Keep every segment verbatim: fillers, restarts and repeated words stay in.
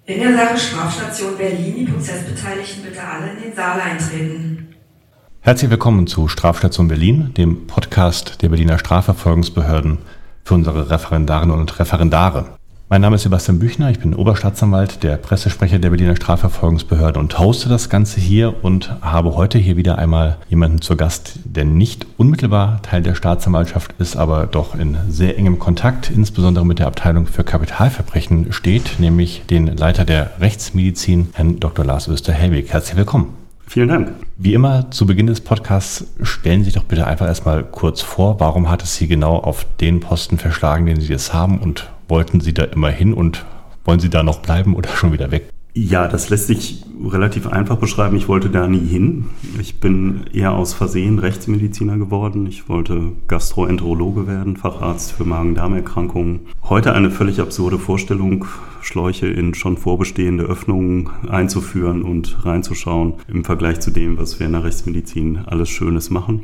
In der Sache Strafstation Berlin, die Prozessbeteiligten bitte alle in den Saal eintreten. Herzlich willkommen zu Strafstation Berlin, dem Podcast der Berliner Strafverfolgungsbehörden für unsere Referendarinnen und Referendare. Mein Name ist Sebastian Büchner, ich bin Oberstaatsanwalt, der Pressesprecher der Berliner Strafverfolgungsbehörde und hoste das Ganze hier und habe heute hier wieder einmal jemanden zu Gast, der nicht unmittelbar Teil der Staatsanwaltschaft ist, aber doch in sehr engem Kontakt, insbesondere mit der Abteilung für Kapitalverbrechen steht, nämlich den Leiter der Rechtsmedizin, Herrn Doktor Lars Oesterhellwig. Herzlich willkommen. Vielen Dank. Wie immer zu Beginn des Podcasts stellen Sie sich doch bitte einfach erstmal kurz vor, warum hat es Sie genau auf den Posten verschlagen, den Sie jetzt haben, und wollten Sie da immer hin und wollen Sie da noch bleiben oder schon wieder weg? Ja, das lässt sich relativ einfach beschreiben. Ich wollte da nie hin. Ich bin eher aus Versehen Rechtsmediziner geworden. Ich wollte Gastroenterologe werden, Facharzt für Magen-Darm-Erkrankungen. Heute eine völlig absurde Vorstellung, Schläuche in schon vorbestehende Öffnungen einzuführen und reinzuschauen im Vergleich zu dem, was wir in der Rechtsmedizin alles Schönes machen.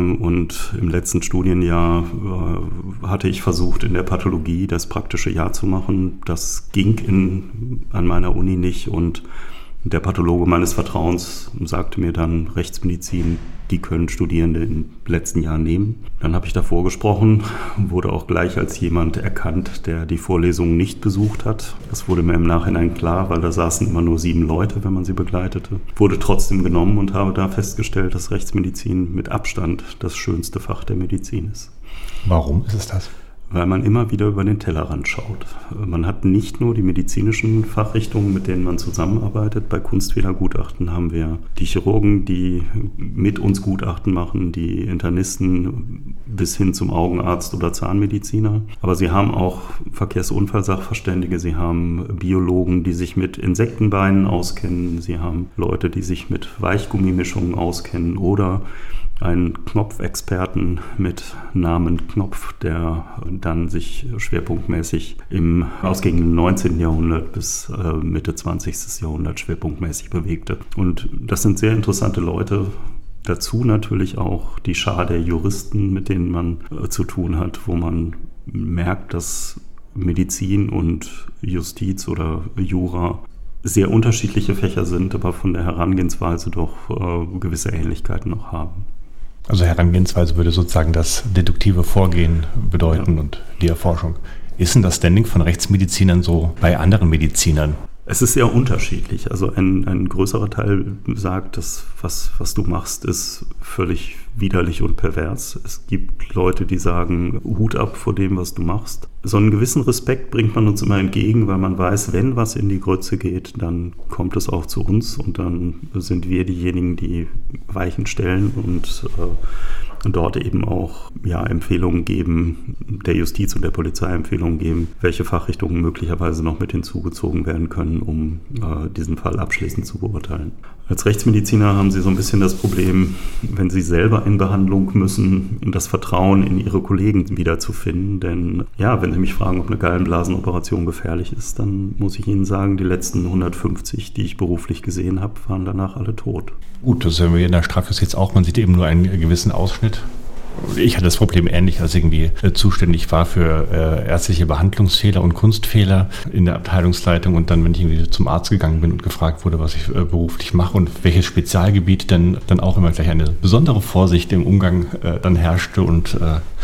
Und im letzten Studienjahr hatte ich versucht, in der Pathologie das praktische Jahr zu machen. Das ging in, an meiner Uni nicht und der Pathologe meines Vertrauens sagte mir dann, Rechtsmedizin, die können Studierende im letzten Jahr nehmen. Dann habe ich davor gesprochen, wurde auch gleich als jemand erkannt, der die Vorlesungen nicht besucht hat. Das wurde mir im Nachhinein klar, weil da saßen immer nur sieben Leute, wenn man sie begleitete. Wurde trotzdem genommen und habe da festgestellt, dass Rechtsmedizin mit Abstand das schönste Fach der Medizin ist. Warum ist es das? Weil man immer wieder über den Tellerrand schaut. Man hat nicht nur die medizinischen Fachrichtungen, mit denen man zusammenarbeitet. Bei Kunstfehlergutachten haben wir die Chirurgen, die mit uns Gutachten machen, die Internisten bis hin zum Augenarzt oder Zahnmediziner. Aber sie haben auch Verkehrsunfallsachverständige, sie haben Biologen, die sich mit Insektenbeinen auskennen, sie haben Leute, die sich mit Weichgummimischungen auskennen oder einen Knopfexperten mit Namen Knopf, der dann sich schwerpunktmäßig im ausgehenden neunzehnten Jahrhundert bis äh, Mitte zwanzigsten Jahrhundert schwerpunktmäßig bewegte. Und das sind sehr interessante Leute. Dazu natürlich auch die Schar der Juristen, mit denen man äh, zu tun hat, wo man merkt, dass Medizin und Justiz oder Jura sehr unterschiedliche Fächer sind, aber von der Herangehensweise doch äh, gewisse Ähnlichkeiten noch haben. Also Herangehensweise würde sozusagen das deduktive Vorgehen bedeuten, ja, und die Erforschung. Ist denn das Standing von Rechtsmedizinern so bei anderen Medizinern? Es ist sehr unterschiedlich. Also ein, ein größerer Teil sagt, dass was, was du machst, ist völlig widerlich und pervers. Es gibt Leute, die sagen, Hut ab vor dem, was du machst. So einen gewissen Respekt bringt man uns immer entgegen, weil man weiß, wenn was in die Grütze geht, dann kommt es auch zu uns und dann sind wir diejenigen, die Weichen stellen und äh, und dort eben auch ja, Empfehlungen geben, der Justiz und der Polizei Empfehlungen geben, welche Fachrichtungen möglicherweise noch mit hinzugezogen werden können, um äh, diesen Fall abschließend zu beurteilen. Als Rechtsmediziner haben Sie so ein bisschen das Problem, wenn Sie selber in Behandlung müssen, das Vertrauen in Ihre Kollegen wiederzufinden. Denn ja, wenn Sie mich fragen, ob eine Gallenblasenoperation gefährlich ist, dann muss ich Ihnen sagen, die letzten hundertfünfzig, die ich beruflich gesehen habe, waren danach alle tot. Gut, das sehen wir in der Strafjustiz auch. Man sieht eben nur einen gewissen Ausschnitt. Ich hatte das Problem ähnlich, als ich irgendwie äh, zuständig war für äh, ärztliche Behandlungsfehler und Kunstfehler in der Abteilungsleitung. Und dann, wenn ich irgendwie zum Arzt gegangen bin und gefragt wurde, was ich äh, beruflich mache und welches Spezialgebiet, dann, dann auch immer gleich eine besondere Vorsicht im Umgang äh, dann herrschte und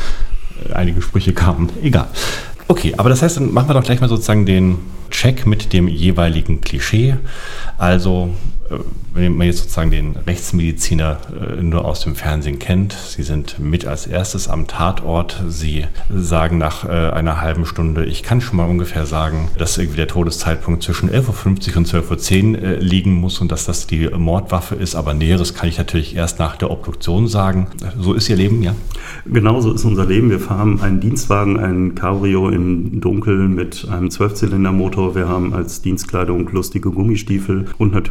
äh, einige Sprüche kamen. Egal. Okay, aber das heißt, dann machen wir doch gleich mal sozusagen den Check mit dem jeweiligen Klischee. Also, wenn man jetzt sozusagen den Rechtsmediziner nur aus dem Fernsehen kennt, Sie sind mit als erstes am Tatort. Sie sagen nach einer halben Stunde, ich kann schon mal ungefähr sagen, dass irgendwie der Todeszeitpunkt zwischen elf Uhr fünfzig und zwölf Uhr zehn liegen muss und dass das die Mordwaffe ist. Aber Näheres kann ich natürlich erst nach der Obduktion sagen. So ist Ihr Leben, ja? Genau so ist unser Leben. Wir fahren einen Dienstwagen, ein Cabrio in Dunkel mit einem Zwölfzylindermotor. Wir haben als Dienstkleidung lustige Gummistiefel und natürlich auch kleine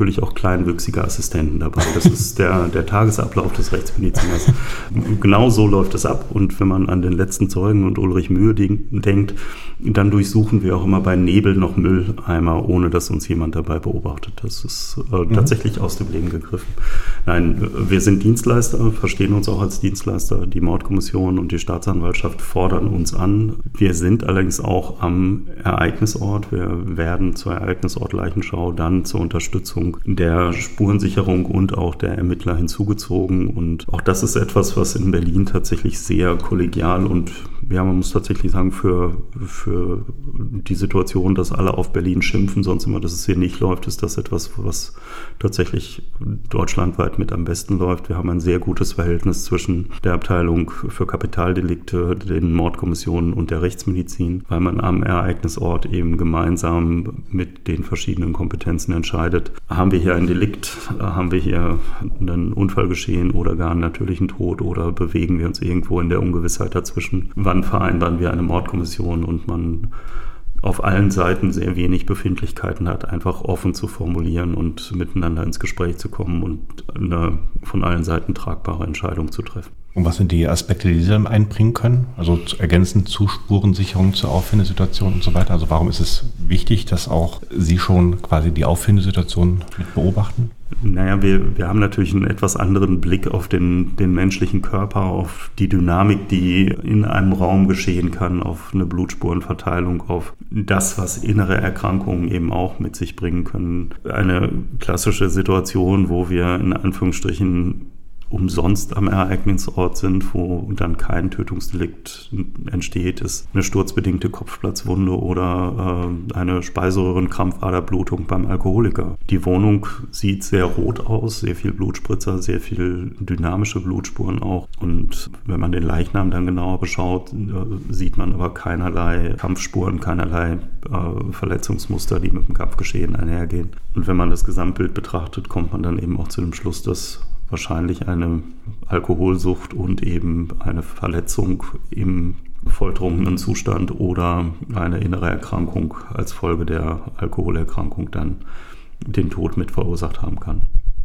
kleinwüchsige Assistenten dabei. Das ist der, der Tagesablauf des Rechtsmediziners. Genau so läuft es ab. Und wenn man an den letzten Zeugen und Ulrich Mühe denkt, dann durchsuchen wir auch immer bei Nebel noch Mülleimer, ohne dass uns jemand dabei beobachtet. Das ist äh, mhm. tatsächlich aus dem Leben gegriffen. Nein, wir sind Dienstleister, verstehen uns auch als Dienstleister. Die Mordkommission und die Staatsanwaltschaft fordern uns an. Wir sind allerdings auch am Ereignisort. Wir werden zur Ereignisort Leichenschau dann zur Unterstützung der Spurensicherung und auch der Ermittler hinzugezogen. Und auch das ist etwas, was in Berlin tatsächlich sehr kollegial und, ja, man muss tatsächlich sagen, für, für die Situation, dass alle auf Berlin schimpfen, sonst immer, dass es hier nicht läuft, ist das etwas, was tatsächlich deutschlandweit mit am besten läuft. Wir haben ein sehr gutes Verhältnis zwischen der Abteilung für Kapitaldelikte, den Mordkommissionen und der Rechtsmedizin, weil man am Ereignisort eben gemeinsam mit den verschiedenen Kompetenzen entscheidet. Haben wir hier ein Delikt, haben wir hier einen Unfall geschehen oder gar einen natürlichen Tod oder bewegen wir uns irgendwo in der Ungewissheit dazwischen? Wann vereinbaren wir eine Mordkommission und man auf allen Seiten sehr wenig Befindlichkeiten hat, einfach offen zu formulieren und miteinander ins Gespräch zu kommen und eine von allen Seiten tragbare Entscheidung zu treffen. Und was sind die Aspekte, die Sie dann einbringen können? Also ergänzend zu Spurensicherung, zur Auffindesituation und so weiter. Also warum ist es wichtig, dass auch Sie schon quasi die Auffindesituation mit beobachten? Naja, wir, wir haben natürlich einen etwas anderen Blick auf den, den menschlichen Körper, auf die Dynamik, die in einem Raum geschehen kann, auf eine Blutspurenverteilung, auf das, was innere Erkrankungen eben auch mit sich bringen können. Eine klassische Situation, wo wir in Anführungsstrichen umsonst am Ereignisort sind, wo dann kein Tötungsdelikt entsteht, ist eine sturzbedingte Kopfplatzwunde oder äh, eine Speiseröhrenkrampfaderblutung beim Alkoholiker. Die Wohnung sieht sehr rot aus, sehr viel Blutspritzer, sehr viel dynamische Blutspuren auch. Und wenn man den Leichnam dann genauer beschaut, äh, sieht man aber keinerlei Kampfspuren, keinerlei äh, Verletzungsmuster, die mit dem Kampfgeschehen einhergehen. Und wenn man das Gesamtbild betrachtet, kommt man dann eben auch zu dem Schluss, dass wahrscheinlich eine Alkoholsucht und eben eine Verletzung im volltrunkenen Zustand oder eine innere Erkrankung als Folge der Alkoholerkrankung dann den Tod mit verursacht haben kann.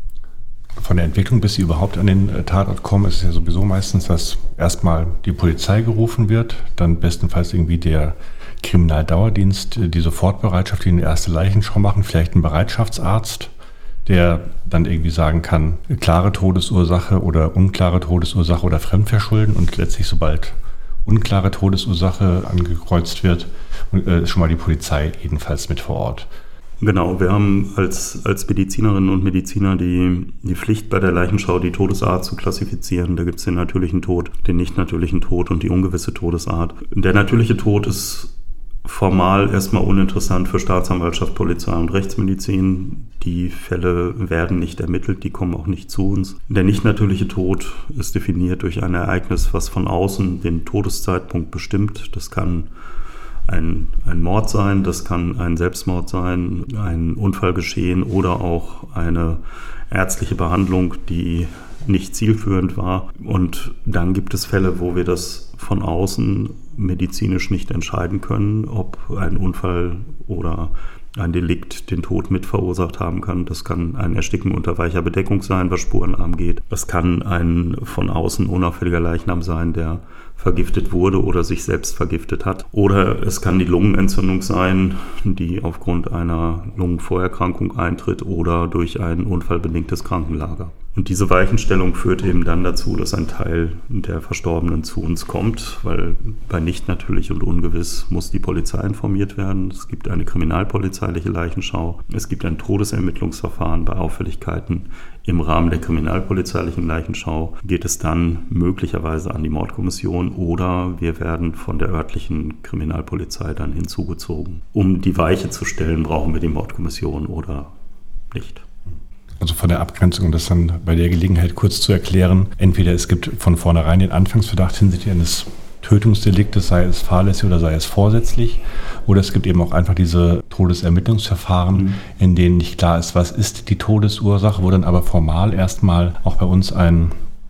Von der Entwicklung, bis Sie überhaupt an den Tatort kommen, ist es ja sowieso meistens, dass erstmal die Polizei gerufen wird, dann bestenfalls irgendwie der Kriminaldauerdienst, die Sofortbereitschaft, die eine erste Leichenschau machen, vielleicht ein Bereitschaftsarzt, der dann irgendwie sagen kann, klare Todesursache oder unklare Todesursache oder Fremdverschulden und letztlich, sobald unklare Todesursache angekreuzt wird, ist schon mal die Polizei jedenfalls mit vor Ort. Genau, wir haben als, als Medizinerinnen und Mediziner die, die Pflicht, bei der Leichenschau die Todesart zu klassifizieren. Da gibt es den natürlichen Tod, den nicht natürlichen Tod und die ungewisse Todesart. Der natürliche Tod ist formal erstmal uninteressant für Staatsanwaltschaft, Polizei und Rechtsmedizin. Die Fälle werden nicht ermittelt, die kommen auch nicht zu uns. Der nicht natürliche Tod ist definiert durch ein Ereignis, was von außen den Todeszeitpunkt bestimmt. Das kann ein, ein Mord sein, das kann ein Selbstmord sein, ein Unfallgeschehen oder auch eine ärztliche Behandlung, die nicht zielführend war. Und dann gibt es Fälle, wo wir das von außen medizinisch nicht entscheiden können, ob ein Unfall oder ein Delikt den Tod mit verursacht haben kann. Das kann ein Ersticken unter weicher Bedeckung sein, was Spuren angeht. Das kann ein von außen unauffälliger Leichnam sein, der vergiftet wurde oder sich selbst vergiftet hat. Oder es kann die Lungenentzündung sein, die aufgrund einer Lungenvorerkrankung eintritt oder durch ein unfallbedingtes Krankenlager. Und diese Weichenstellung führt eben dann dazu, dass ein Teil der Verstorbenen zu uns kommt, weil bei nicht natürlich und ungewiss muss die Polizei informiert werden. Es gibt eine kriminalpolizeiliche Leichenschau. Es gibt ein Todesermittlungsverfahren bei Auffälligkeiten. Im Rahmen der kriminalpolizeilichen Leichenschau geht es dann möglicherweise an die Mordkommission oder wir werden von der örtlichen Kriminalpolizei dann hinzugezogen. Um die Weiche zu stellen, brauchen wir die Mordkommission oder nicht. Also von der Abgrenzung, das dann bei der Gelegenheit kurz zu erklären. Entweder es gibt von vornherein den Anfangsverdacht hinsichtlich eines Tötungsdeliktes, sei es fahrlässig oder sei es vorsätzlich. Oder es gibt eben auch einfach diese Todesermittlungsverfahren, mhm. in denen nicht klar ist, was ist die Todesursache, wo dann aber formal erstmal auch bei uns ein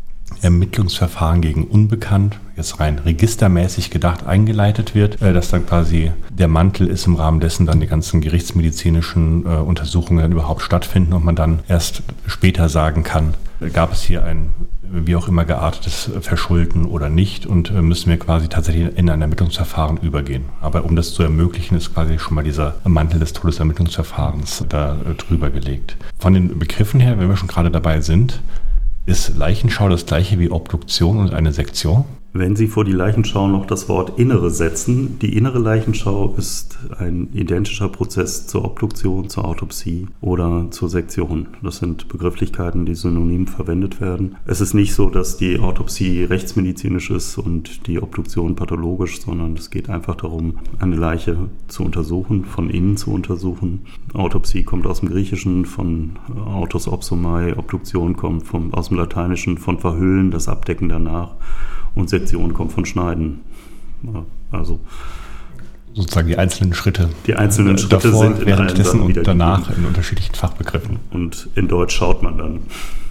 Ermittlungsverfahren gegen Unbekannt, jetzt rein registermäßig gedacht, eingeleitet wird, dass dann quasi der Mantel ist, im Rahmen dessen dann die ganzen gerichtsmedizinischen Untersuchungen dann überhaupt stattfinden und man dann erst später sagen kann, gab es hier ein wie auch immer geartetes Verschulden oder nicht und müssen wir quasi tatsächlich in ein Ermittlungsverfahren übergehen. Aber um das zu ermöglichen, ist quasi schon mal dieser Mantel des Todesermittlungsverfahrens da drüber gelegt. Von den Begriffen her, wenn wir schon gerade dabei sind, ist Leichenschau das gleiche wie Obduktion und eine Sektion? Wenn Sie vor die Leichenschau noch das Wort Innere setzen, die innere Leichenschau ist ein identischer Prozess zur Obduktion, zur Autopsie oder zur Sektion. Das sind Begrifflichkeiten, die synonym verwendet werden. Es ist nicht so, dass die Autopsie rechtsmedizinisch ist und die Obduktion pathologisch, sondern es geht einfach darum, eine Leiche zu untersuchen, von innen zu untersuchen. Autopsie kommt aus dem Griechischen, von autos opsomai, Obduktion kommt vom, aus dem Lateinischen, von verhüllen, das Abdecken danach. Und Sektion kommt von Schneiden. Also sozusagen die einzelnen Schritte. Die einzelnen Schritte davor, sind in währenddessen und danach in unterschiedlichen Fachbegriffen. Und in Deutsch schaut man dann.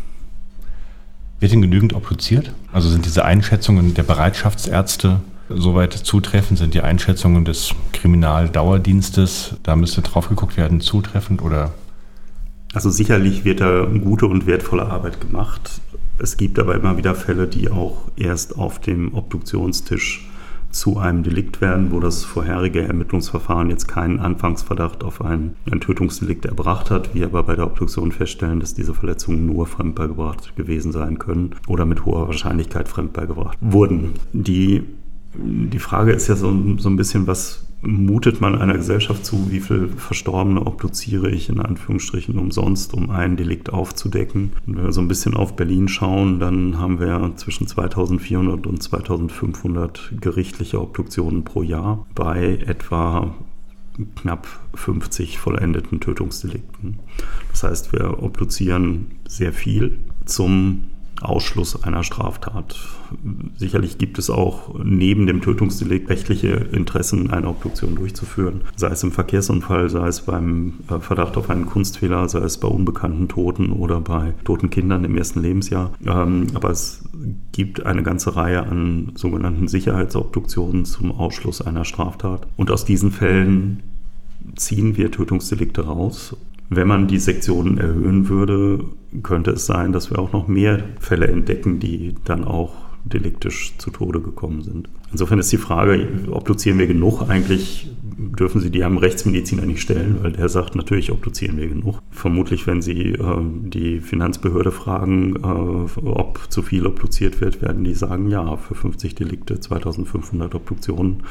Wird denn genügend obduziert? Also sind diese Einschätzungen der Bereitschaftsärzte soweit zutreffend? Sind die Einschätzungen des Kriminaldauerdienstes, da müsste drauf geguckt werden, zutreffend oder? Also sicherlich wird da gute und wertvolle Arbeit gemacht. Es gibt aber immer wieder Fälle, die auch erst auf dem Obduktionstisch zu einem Delikt werden, wo das vorherige Ermittlungsverfahren jetzt keinen Anfangsverdacht auf ein, ein Tötungsdelikt erbracht hat, wir aber bei der Obduktion feststellen, dass diese Verletzungen nur fremdbeigebracht gewesen sein können oder mit hoher Wahrscheinlichkeit fremdbeigebracht wurden. Die, die Frage ist ja so, so ein bisschen, was mutet man einer Gesellschaft zu, wie viel Verstorbene obduziere ich in Anführungsstrichen umsonst, um ein Delikt aufzudecken. Und wenn wir so ein bisschen auf Berlin schauen, dann haben wir zwischen zweitausendvierhundert und zweitausendfünfhundert gerichtliche Obduktionen pro Jahr bei etwa knapp fünfzig vollendeten Tötungsdelikten. Das heißt, wir obduzieren sehr viel zum Ausschluss einer Straftat. Sicherlich gibt es auch neben dem Tötungsdelikt rechtliche Interessen, eine Obduktion durchzuführen. Sei es im Verkehrsunfall, sei es beim Verdacht auf einen Kunstfehler, sei es bei unbekannten Toten oder bei toten Kindern im ersten Lebensjahr. Aber es gibt eine ganze Reihe an sogenannten Sicherheitsobduktionen zum Ausschluss einer Straftat. Und aus diesen Fällen ziehen wir Tötungsdelikte raus. Wenn man die Sektionen erhöhen würde, könnte es sein, dass wir auch noch mehr Fälle entdecken, die dann auch deliktisch zu Tode gekommen sind. Insofern ist die Frage, obduzieren wir genug? Eigentlich dürfen Sie die einem Rechtsmediziner nicht stellen, weil der sagt, natürlich obduzieren wir genug. Vermutlich, wenn Sie äh, die Finanzbehörde fragen, äh, ob zu viel obduziert wird, werden die sagen, ja, für fünfzig Delikte, zweitausendfünfhundert Obduktionen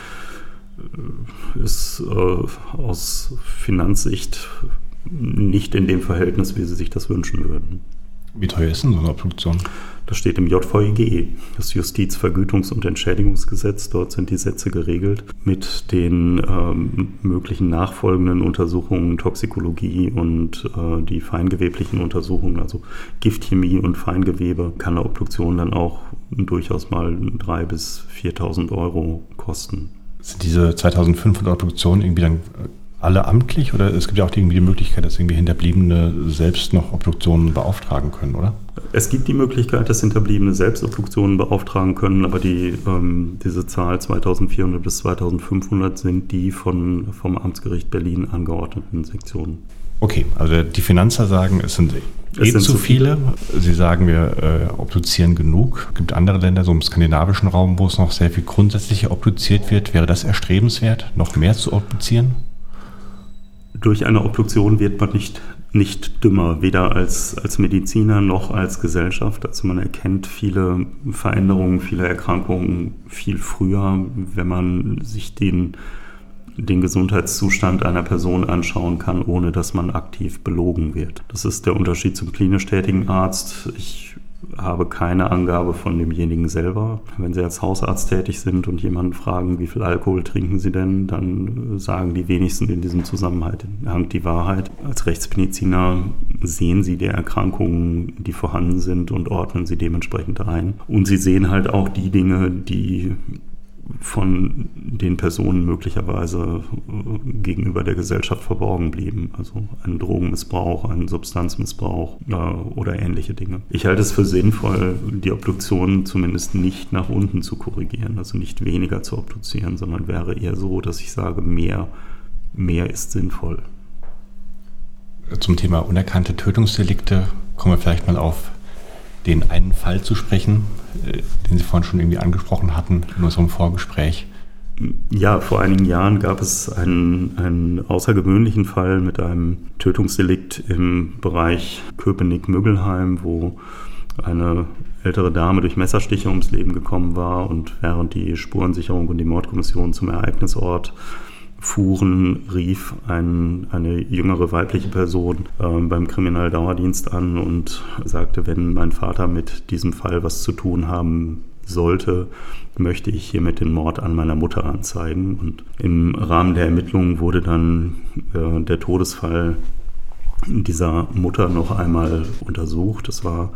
äh, ist äh, aus Finanzsicht nicht in dem Verhältnis, wie Sie sich das wünschen würden. Wie teuer ist denn so eine Obduktion? Das steht im J V E G, das Justizvergütungs- und Entschädigungsgesetz. Dort sind die Sätze geregelt mit den ähm, möglichen nachfolgenden Untersuchungen, Toxikologie und äh, die feingeweblichen Untersuchungen, also Giftchemie und Feingewebe, kann eine Obduktion dann auch durchaus mal dreitausend bis viertausend Euro kosten. Sind diese zweitausendfünfhundert Obduktionen irgendwie dann alle amtlich oder es gibt ja auch irgendwie die Möglichkeit, dass irgendwie Hinterbliebene selbst noch Obduktionen beauftragen können, oder? Es gibt die Möglichkeit, dass Hinterbliebene selbst Obduktionen beauftragen können, aber die, ähm, diese Zahl zweitausendvierhundert bis zweitausendfünfhundert sind die von, vom Amtsgericht Berlin angeordneten Sektionen. Okay, also die Finanzer sagen, es sind eh es sind zu viele. Sie sagen, wir äh, obduzieren genug. Es gibt andere Länder, so im skandinavischen Raum, wo es noch sehr viel grundsätzlicher obduziert wird. Wäre das erstrebenswert, noch mehr zu obduzieren? Durch eine Obduktion wird man nicht, nicht dümmer, weder als, als Mediziner noch als Gesellschaft. Also man erkennt viele Veränderungen, viele Erkrankungen viel früher, wenn man sich den, den Gesundheitszustand einer Person anschauen kann, ohne dass man aktiv belogen wird. Das ist der Unterschied zum klinisch tätigen Arzt. Ich habe keine Angabe von demjenigen selber. Wenn Sie als Hausarzt tätig sind und jemanden fragen, wie viel Alkohol trinken Sie denn, dann sagen die wenigsten in diesem Zusammenhang die Wahrheit. Als Rechtsmediziner sehen Sie die Erkrankungen, die vorhanden sind und ordnen sie dementsprechend ein. Und Sie sehen halt auch die Dinge, die von den Personen möglicherweise gegenüber der Gesellschaft verborgen blieben. Also ein Drogenmissbrauch, ein Substanzmissbrauch äh, oder ähnliche Dinge. Ich halte es für sinnvoll, die Obduktion zumindest nicht nach unten zu korrigieren, also nicht weniger zu obduzieren, sondern wäre eher so, dass ich sage, mehr, mehr ist sinnvoll. Zum Thema unerkannte Tötungsdelikte kommen wir vielleicht mal auf den einen Fall zu sprechen, den Sie vorhin schon irgendwie angesprochen hatten in unserem Vorgespräch. Ja, vor einigen Jahren gab es einen, einen außergewöhnlichen Fall mit einem Tötungsdelikt im Bereich Köpenick-Müggelheim, wo eine ältere Dame durch Messerstiche ums Leben gekommen war und während die Spurensicherung und die Mordkommission zum Ereignisort fuhren, rief ein, eine jüngere weibliche Person äh, beim Kriminaldauerdienst an und sagte, wenn mein Vater mit diesem Fall was zu tun haben sollte, möchte ich hiermit den Mord an meiner Mutter anzeigen. Und im Rahmen der Ermittlungen wurde dann äh, der Todesfall dieser Mutter noch einmal untersucht. Das war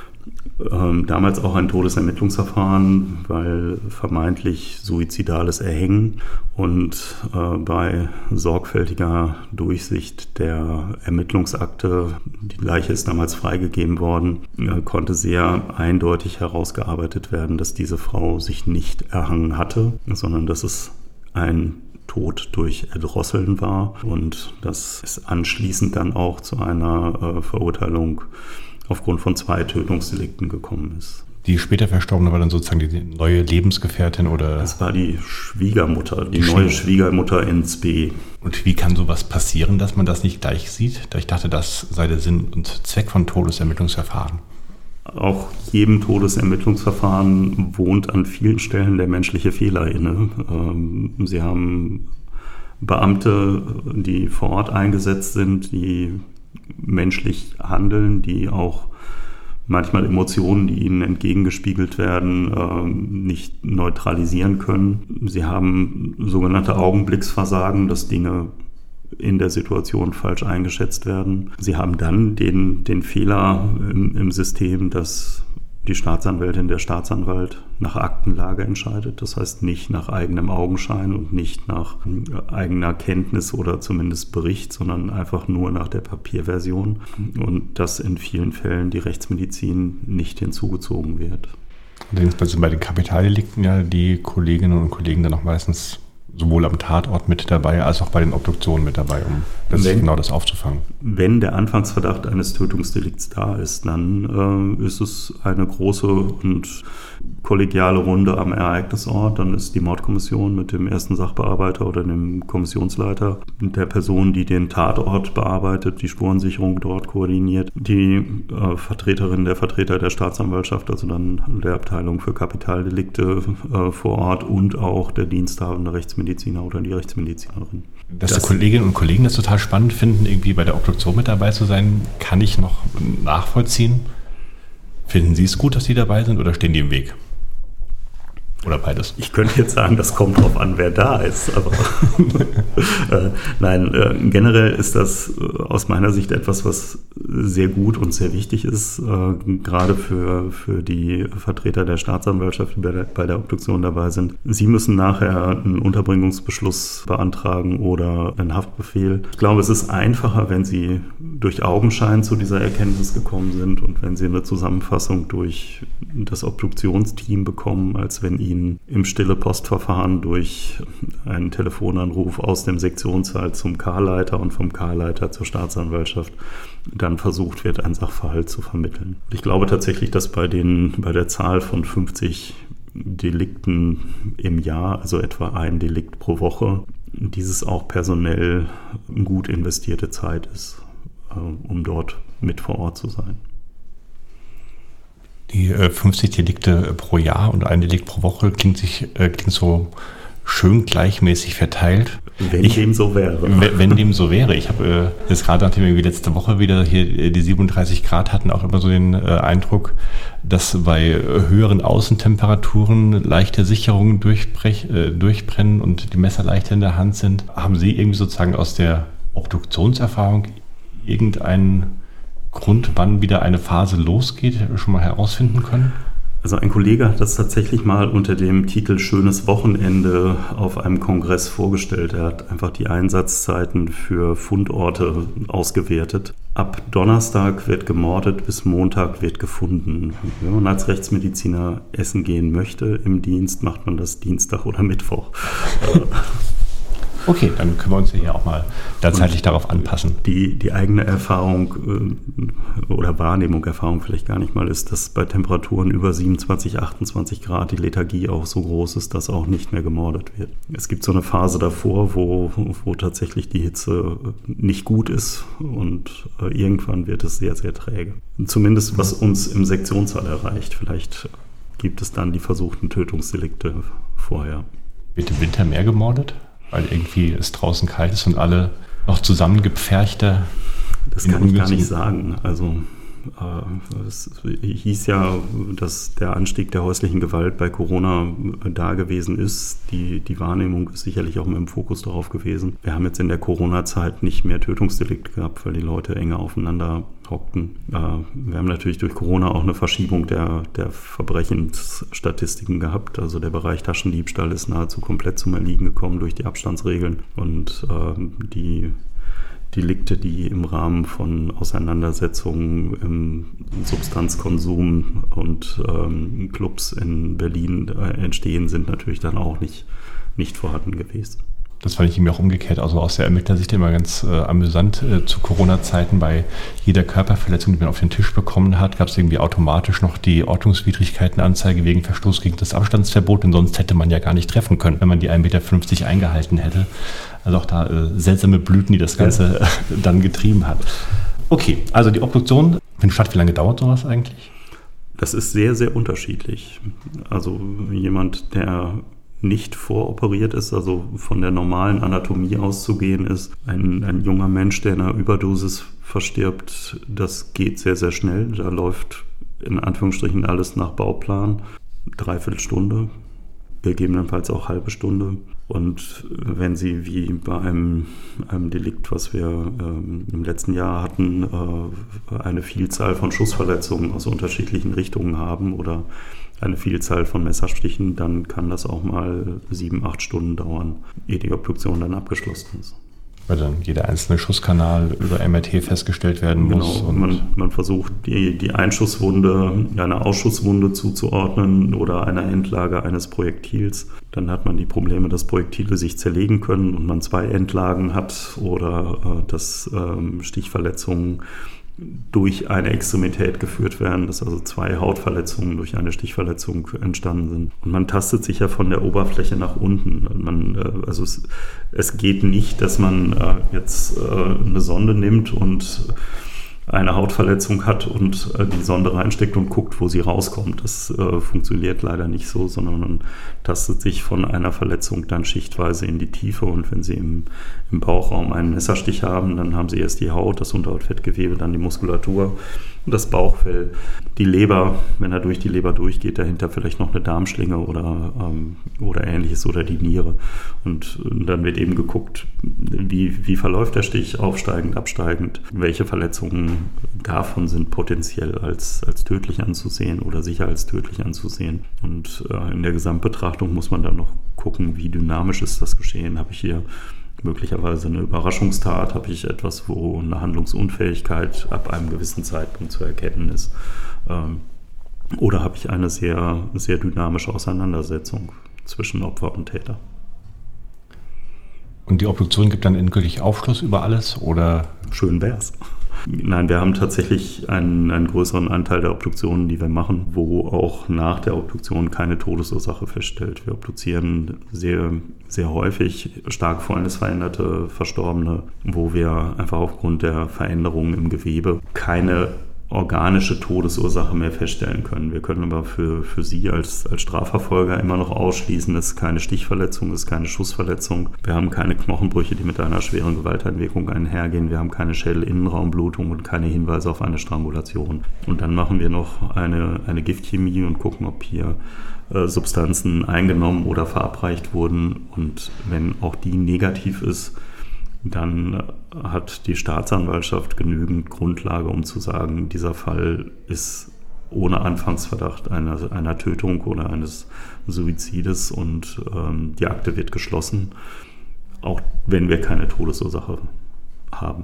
Ähm, damals auch ein Todesermittlungsverfahren, weil vermeintlich suizidales Erhängen und äh, bei sorgfältiger Durchsicht der Ermittlungsakte, die Leiche ist damals freigegeben worden, äh, konnte sehr eindeutig herausgearbeitet werden, dass diese Frau sich nicht erhangen hatte, sondern dass es ein Tod durch Erdrosseln war und dass es anschließend dann auch zu einer äh, Verurteilung aufgrund von zwei Tötungsdelikten gekommen ist. Die später Verstorbene war dann sozusagen die neue Lebensgefährtin oder? Das war die Schwiegermutter, die, die neue Schwiegermutter ins B. Und wie kann sowas passieren, dass man das nicht gleich sieht? Ich dachte, das sei der Sinn und Zweck von Todesermittlungsverfahren. Auch jedem Todesermittlungsverfahren wohnt an vielen Stellen der menschliche Fehler inne. Sie haben Beamte, die vor Ort eingesetzt sind, die menschlich handeln, die auch manchmal Emotionen, die ihnen entgegengespiegelt werden, nicht neutralisieren können. Sie haben sogenannte Augenblicksversagen, dass Dinge in der Situation falsch eingeschätzt werden. Sie haben dann den, den Fehler im, im System, dass die Staatsanwältin, der Staatsanwalt nach Aktenlage entscheidet. Das heißt nicht nach eigenem Augenschein und nicht nach eigener Kenntnis oder zumindest Bericht, sondern einfach nur nach der Papierversion. Und dass in vielen Fällen die Rechtsmedizin nicht hinzugezogen wird. Allerdings bei den Kapitaldelikten ja die Kolleginnen und Kollegen dann auch meistens sowohl am Tatort mit dabei, als auch bei den Obduktionen mit dabei, um das wenn, genau das aufzufangen. Wenn der Anfangsverdacht eines Tötungsdelikts da ist, dann äh, ist es eine große und kollegiale Runde am Ereignisort. Dann ist die Mordkommission mit dem ersten Sachbearbeiter oder dem Kommissionsleiter, der Person, die den Tatort bearbeitet, die Spurensicherung dort koordiniert, die äh, Vertreterin, der Vertreter der Staatsanwaltschaft, also dann der Abteilung für Kapitaldelikte äh, vor Ort und auch der diensthabende Rechtsmediziner oder die Rechtsmedizinerin. Dass das die Kolleginnen und Kollegen das total spannend finden, irgendwie bei der Obduktion mit dabei zu sein, kann ich noch nachvollziehen. Finden Sie es gut, dass die dabei sind oder stehen die im Weg? Oder beides? Ich könnte jetzt sagen, das kommt drauf an, wer da ist. Aber äh, nein, äh, generell ist das äh, aus meiner Sicht etwas, was sehr gut und sehr wichtig ist, äh, gerade für, für die Vertreter der Staatsanwaltschaft, die bei der, bei der Obduktion dabei sind. Sie müssen nachher einen Unterbringungsbeschluss beantragen oder einen Haftbefehl. Ich glaube, es ist einfacher, wenn Sie durch Augenschein zu dieser Erkenntnis gekommen sind und wenn Sie eine Zusammenfassung durch das Obduktionsteam bekommen, als wenn Ihnen im Stille-Postverfahren durch einen Telefonanruf aus dem Sektionssaal zum K-Leiter und vom K-Leiter zur Staatsanwaltschaft dann versucht wird, ein Sachverhalt zu vermitteln. Ich glaube tatsächlich, dass bei, den, bei der Zahl von fünfzig Delikten im Jahr, also etwa ein Delikt pro Woche, dieses auch personell gut investierte Zeit ist, um dort mit vor Ort zu sein. Die äh, fünfzig Delikte pro Jahr und ein Delikt pro Woche klingt, sich, äh, klingt so schön gleichmäßig verteilt. Wenn ich, dem so wäre. Wenn, wenn dem so wäre. Ich habe äh, jetzt gerade, nachdem wir letzte Woche wieder hier die siebenunddreißig Grad hatten, auch immer so den äh, Eindruck, dass bei höheren Außentemperaturen leichte Sicherungen durchbrech, äh, durchbrennen und die Messer leichter in der Hand sind. Haben Sie irgendwie sozusagen aus der Obduktionserfahrung irgendeinen Grund, wann wieder eine Phase losgeht, schon mal herausfinden können? Also ein Kollege hat das tatsächlich mal unter dem Titel Schönes Wochenende auf einem Kongress vorgestellt. Er hat einfach die Einsatzzeiten für Fundorte ausgewertet. Ab Donnerstag wird gemordet, bis Montag wird gefunden. Wenn man als Rechtsmediziner essen gehen möchte im Dienst, macht man das Dienstag oder Mittwoch. Okay, dann können wir uns hier auch mal da zeitlich darauf anpassen. Die, die eigene Erfahrung äh, oder Wahrnehmung, Erfahrung vielleicht gar nicht mal ist, dass bei Temperaturen über siebenundzwanzig, achtundzwanzig Grad die Lethargie auch so groß ist, dass auch nicht mehr gemordet wird. Es gibt so eine Phase davor, wo, wo tatsächlich die Hitze nicht gut ist und äh, irgendwann wird es sehr, sehr träge. Zumindest was uns im Sektionssaal erreicht. Vielleicht gibt es dann die versuchten Tötungsdelikte vorher. Wird im Winter mehr gemordet? Weil irgendwie es draußen kalt ist und alle noch zusammengepferchter. Das kann ich gar nicht sagen. Also äh, es hieß ja, dass der Anstieg der häuslichen Gewalt bei Corona da gewesen ist. Die, die Wahrnehmung ist sicherlich auch mit dem Fokus darauf gewesen. Wir haben jetzt in der Corona-Zeit nicht mehr Tötungsdelikte gehabt, weil die Leute enger aufeinander hockten. Äh, wir haben natürlich durch Corona auch eine Verschiebung der, der Verbrechensstatistiken gehabt. Also der Bereich Taschendiebstahl ist nahezu komplett zum Erliegen gekommen durch die Abstandsregeln. Und äh, die Delikte, die im Rahmen von Auseinandersetzungen im Substanzkonsum und ähm, Clubs in Berlin äh, entstehen, sind natürlich dann auch nicht, nicht vorhanden gewesen. Das fand ich mir auch umgekehrt, also aus der Ermittlersicht immer ganz äh, amüsant. Äh, zu Corona-Zeiten bei jeder Körperverletzung, die man auf den Tisch bekommen hat, gab es irgendwie automatisch noch die Ordnungswidrigkeitenanzeige wegen Verstoß gegen das Abstandsverbot, denn sonst hätte man ja gar nicht treffen können, wenn man die ein Meter fünfzig eingehalten hätte. Also auch da äh, seltsame Blüten, die das Ganze ja. äh, dann getrieben hat. Okay, also die Obduktion findet statt. Wie lange dauert sowas eigentlich? Das ist sehr, sehr unterschiedlich. Also jemand, der nicht voroperiert ist, also von der normalen Anatomie auszugehen ist. Ein, ein junger Mensch, der in einer Überdosis verstirbt, das geht sehr, sehr schnell. Da läuft in Anführungsstrichen alles nach Bauplan. Dreiviertel Stunde, gegebenenfalls auch halbe Stunde. Und wenn Sie wie bei einem, einem Delikt, was wir ähm, im letzten Jahr hatten, äh, eine Vielzahl von Schussverletzungen aus unterschiedlichen Richtungen haben oder eine Vielzahl von Messerstichen, dann kann das auch mal sieben, acht Stunden dauern, ehe die Obduktion dann abgeschlossen ist. Weil dann jeder einzelne Schusskanal über M R T festgestellt werden muss. Genau, und man, man versucht die, die Einschusswunde einer Ausschusswunde zuzuordnen oder einer Endlage eines Projektils. Dann hat man die Probleme, dass Projektile sich zerlegen können und man zwei Endlagen hat oder äh, dass ähm, Stichverletzungen durch eine Extremität geführt werden, dass also zwei Hautverletzungen durch eine Stichverletzung entstanden sind. Und man tastet sich ja von der Oberfläche nach unten. Man, also es, es geht nicht, dass man jetzt eine Sonde nimmt und eine Hautverletzung hat und die Sonde reinsteckt und guckt, wo sie rauskommt. Das äh, funktioniert leider nicht so, sondern man tastet sich von einer Verletzung dann schichtweise in die Tiefe. Und wenn Sie im, im Bauchraum einen Messerstich haben, dann haben Sie erst die Haut, das Unterhautfettgewebe, dann die Muskulatur, das Bauchfell, die Leber, wenn er durch die Leber durchgeht, dahinter vielleicht noch eine Darmschlinge oder, ähm, oder ähnliches oder die Niere. Und, und dann wird eben geguckt, wie, wie verläuft der Stich, aufsteigend, absteigend, welche Verletzungen davon sind potenziell als, als tödlich anzusehen oder sicher als tödlich anzusehen. Und äh, in der Gesamtbetrachtung muss man dann noch gucken, wie dynamisch ist das Geschehen. Habe ich hier möglicherweise eine Überraschungstat, habe ich etwas, wo eine Handlungsunfähigkeit ab einem gewissen Zeitpunkt zu erkennen ist. Ähm, oder habe ich eine sehr, sehr dynamische Auseinandersetzung zwischen Opfer und Täter. Und die Obduktion gibt dann endgültig Aufschluss über alles, oder? Schön wär's. Nein, wir haben tatsächlich einen, einen größeren Anteil der Obduktionen, die wir machen, wo auch nach der Obduktion keine Todesursache feststellt. Wir obduzieren sehr, sehr häufig stark veränderte Verstorbene, wo wir einfach aufgrund der Veränderungen im Gewebe keine organische Todesursache mehr feststellen können. Wir können aber für, für Sie als, als Strafverfolger immer noch ausschließen, es ist keine Stichverletzung, es ist keine Schussverletzung. Wir haben keine Knochenbrüche, die mit einer schweren Gewalteinwirkung einhergehen. Wir haben keine Schädelinnenraumblutung und keine Hinweise auf eine Strangulation. Und dann machen wir noch eine, eine Giftchemie und gucken, ob hier äh, Substanzen eingenommen oder verabreicht wurden. Und wenn auch die negativ ist, dann hat die Staatsanwaltschaft genügend Grundlage, um zu sagen, dieser Fall ist ohne Anfangsverdacht einer, einer Tötung oder eines Suizides und ähm, die Akte wird geschlossen, auch wenn wir keine Todesursache haben.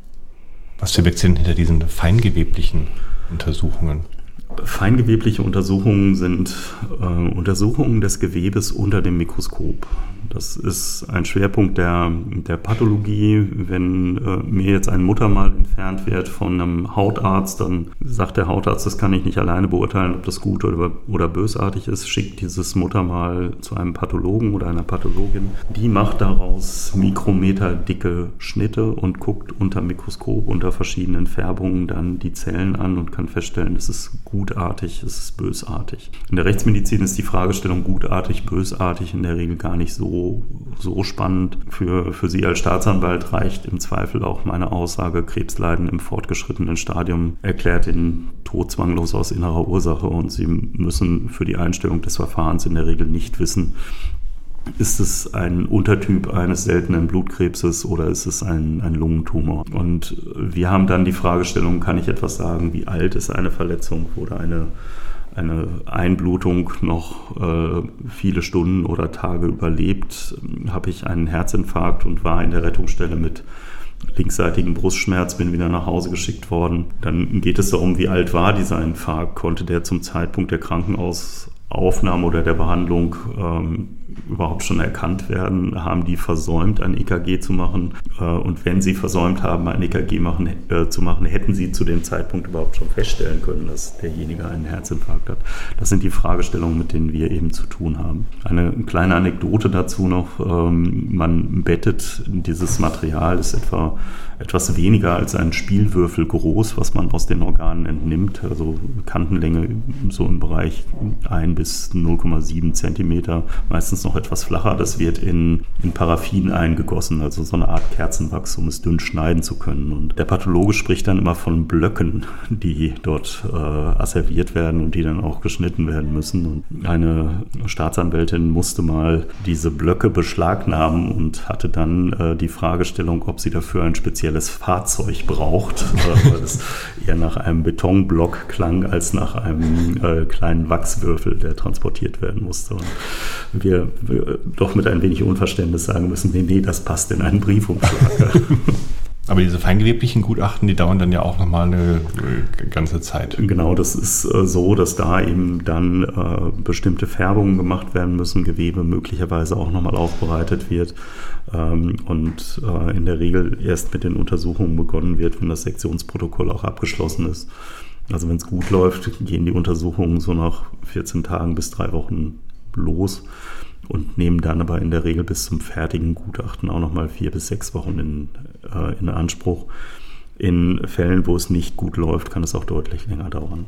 Was verbirgt sich denn hinter diesen feingeweblichen Untersuchungen? Feingewebliche Untersuchungen sind äh, Untersuchungen des Gewebes unter dem Mikroskop. Das ist ein Schwerpunkt der, der Pathologie. Wenn äh, mir jetzt ein Muttermal entfernt wird von einem Hautarzt, dann sagt der Hautarzt, das kann ich nicht alleine beurteilen, ob das gut oder, oder bösartig ist, schickt dieses Muttermal zu einem Pathologen oder einer Pathologin. Die macht daraus mikrometerdicke Schnitte und guckt unter Mikroskop, unter verschiedenen Färbungen dann die Zellen an und kann feststellen, es ist gutartig, es ist bösartig. In der Rechtsmedizin ist die Fragestellung gutartig, bösartig in der Regel gar nicht so so spannend. Für, für Sie als Staatsanwalt reicht im Zweifel auch meine Aussage, Krebsleiden im fortgeschrittenen Stadium erklärt den Tod zwanglos aus innerer Ursache und Sie müssen für die Einstellung des Verfahrens in der Regel nicht wissen, ist es ein Untertyp eines seltenen Blutkrebses oder ist es ein, ein Lungentumor? Und wir haben dann die Fragestellung, kann ich etwas sagen, wie alt ist eine Verletzung oder eine eine Einblutung noch äh, viele Stunden oder Tage überlebt, habe ich einen Herzinfarkt und war in der Rettungsstelle mit linksseitigem Brustschmerz, bin wieder nach Hause geschickt worden. Dann geht es darum, wie alt war dieser Infarkt? Konnte der zum Zeitpunkt der Krankenhausaufnahme oder der Behandlung ähm, überhaupt schon erkannt werden? Haben die versäumt, ein E K G zu machen? Äh, und wenn sie versäumt haben, ein E K G machen, äh, zu machen, hätten sie zu dem Zeitpunkt überhaupt schon feststellen können, dass derjenige einen Herzinfarkt hat? Das sind die Fragestellungen, mit denen wir eben zu tun haben. Eine kleine Anekdote dazu noch. Ähm, man bettet dieses Material, ist etwa etwas weniger als ein Spielwürfel groß, was man aus den Organen entnimmt. Also Kantenlänge so im Bereich ein bis null Komma sieben Zentimeter, meistens noch etwas flacher. Das wird in, in Paraffin eingegossen, also so eine Art Kerzenwachs, um es dünn schneiden zu können. Und der Pathologe spricht dann immer von Blöcken, die dort äh, asserviert werden und die dann auch geschnitten werden müssen. Und eine Staatsanwältin musste mal diese Blöcke beschlagnahmen und hatte dann äh, die Fragestellung, ob sie dafür ein spezielles Fahrzeug braucht, äh, weil es eher nach einem Betonblock klang als nach einem äh, kleinen Wachswürfel, der transportiert werden musste. Und wir, wir doch mit ein wenig Unverständnis sagen müssen, nee, nee, das passt in einen Briefumschlag. Aber diese feingeweblichen Gutachten, die dauern dann ja auch nochmal eine ganze Zeit. Genau, das ist äh, so, dass da eben dann äh, bestimmte Färbungen gemacht werden müssen, Gewebe möglicherweise auch nochmal aufbereitet wird ähm, und äh, in der Regel erst mit den Untersuchungen begonnen wird, wenn das Sektionsprotokoll auch abgeschlossen ist. Also wenn es gut läuft, gehen die Untersuchungen so nach vierzehn Tagen bis drei Wochen los und nehmen dann aber in der Regel bis zum fertigen Gutachten auch nochmal vier bis sechs Wochen in, äh, in Anspruch. In Fällen, wo es nicht gut läuft, kann es auch deutlich länger dauern.